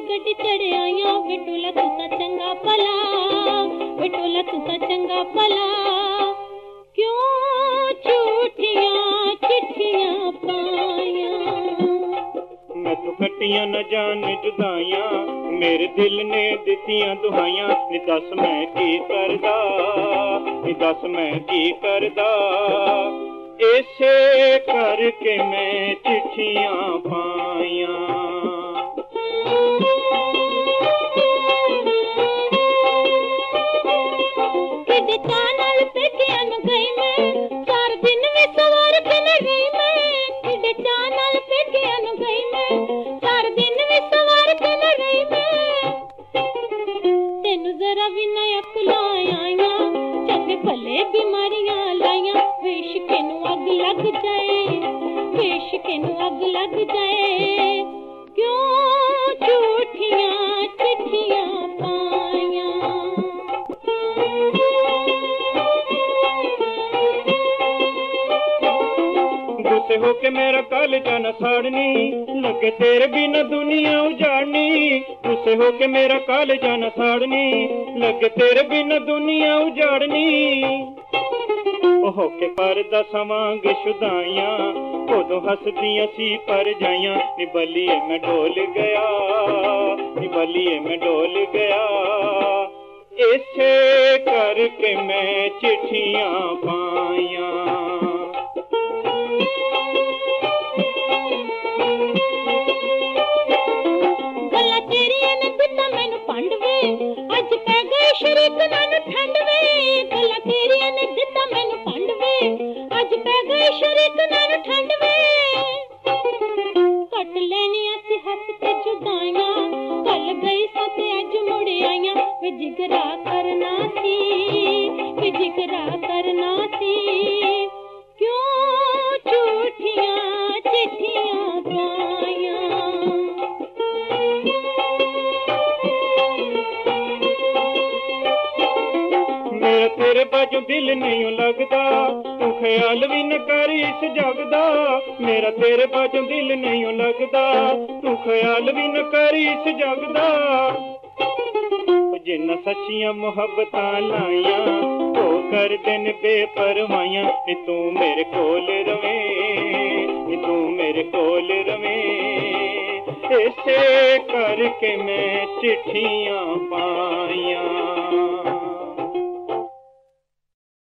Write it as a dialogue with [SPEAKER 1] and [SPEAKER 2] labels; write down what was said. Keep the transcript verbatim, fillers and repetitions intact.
[SPEAKER 1] गड्डी चढ़े आया विटोला तू ता चंगा भला, विटोला तू ता चंगा भला, क्यों झूठियां चिट्ठियां पाया।
[SPEAKER 2] मैं तो कटियां न जान जुदाइयां, मेरे दिल ने दितियां दुहाइयां, नी दस मैं की करदा, नी दस मैं की करदा, ऐसे करके मैं चिट्ठियां पाया।
[SPEAKER 1] किडे चाह नाल पेकियां नु गई मैं, चार दिन वी सवार के न रही मैं, किडे चाह नाल पेकियां नु गई मैं, चार दिन वी सवार के न रही मैं, तेनू जरा भी ना अकलाया, चंगे भले बीमारियां लाइया, इश्क नू अग लग जाए, इश्क नू अग लग जाए, क्यों झूठियां चिट्ठियां पाया।
[SPEAKER 2] गुस्से होके मेरा कालजा न साड़नी, लगे तेरे बिना दुनिया उजाड़नी, गुस्से होके मेरा कालजा न साड़नी, लगे तेरे बिना दुनिया उजाड़नी, होके परदा सवांग शुदाइयां, उदों हसदियां सी पर जाइयां, नी बलिए मैं डोल गया, नी बलिए मैं डोल गया, ऐसे करके मैं चिट्ठियां पाया।
[SPEAKER 1] गल्ला तेरियां ने दिता मैनू पांडवे, अज पै गए शरीक नानू ठंडवे, गल्ला तेरियां ने दिता मैनू पांडवे, अज पै गए शरीक नानू ठंडवे, कट लेनियां सी हस ते जुदाइयां, कल गई सा ते अज मुड़ आइयां, वे जिगरा करना सी, वे जिगरा करना सी, क्यों झूठियां चिट्ठियां पाया।
[SPEAKER 2] मेरा तेरे बाजू दिल नहीं लगदा, तू ख्याल भी न कर इस जग दा, मेरा तेरे बाजू दिल नहीं लगदा, तू ख्याल भी न कर इस जग दा, जिन्ना सच्चियां मुहब्बतां लाइयां, ओ कर दिन बेपरवाइयां, नी तू मेरे कोल रवें, नी तू मेरे कोल रवें, ऐसे करके मैं चिट्ठियां पाया।